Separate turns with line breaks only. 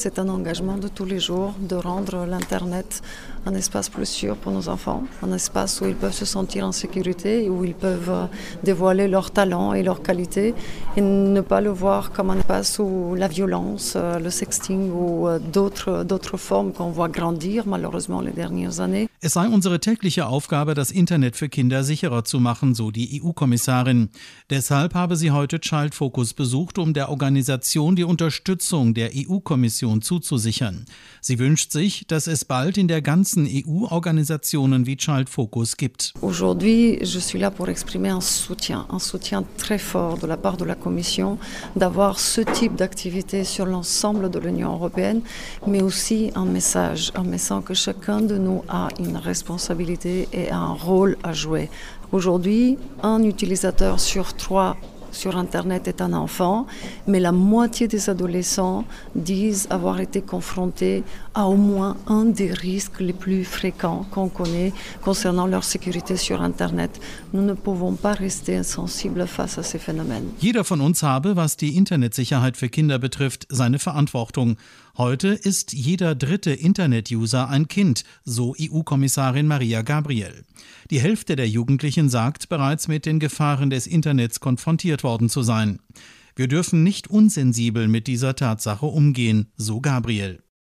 c'est un engagement de tous les jours de rendre l'Internet un espace plus sûr pour nos enfants, un espace où ils peuvent se sentir en sécurité, où ils peuvent dévoiler leurs talents et leurs qualités et ne pas le voir comme un espace où la violence, le sexting ou d'autres formes qu'on voit grandir malheureusement les dernières années.
Es sei unsere tägliche Aufgabe, das Internet für Kinder sicherer zu machen, so die EU-Kommissarin. Deshalb habe sie heute Child Focus besucht, um der Organisation die Unterstützung der EU-Kommission zuzusichern. Sie wünscht sich, dass es bald in der ganzen EU Organisationen wie Child Focus gibt.
Aujourd'hui, je suis là pour exprimer un soutien très fort de la part de la Commission, d'avoir ce type d'activité sur l'ensemble de l'Union européenne, mais aussi un message que chacun de nous a une responsabilité et un rôle à jouer. Aujourd'hui, un utilisateur sur 3 sur Internet est un enfant, mais la moitié des adolescents disent avoir été confrontés à au moins un des risques les plus fréquents qu'on connaît concernant leur sécurité sur Internet. Nous ne pouvons pas rester insensibles face à ces phénomènes.
Jeder von uns habe, was die Internetsicherheit für Kinder betrifft, seine Verantwortung. Heute ist jeder dritte Internet-User ein Kind, so EU-Kommissarin Maria Gabriel. Die Hälfte der Jugendlichen sagt, bereits mit den Gefahren des Internets konfrontiert worden zu sein. Wir dürfen nicht unsensibel mit dieser Tatsache umgehen, so Gabriel.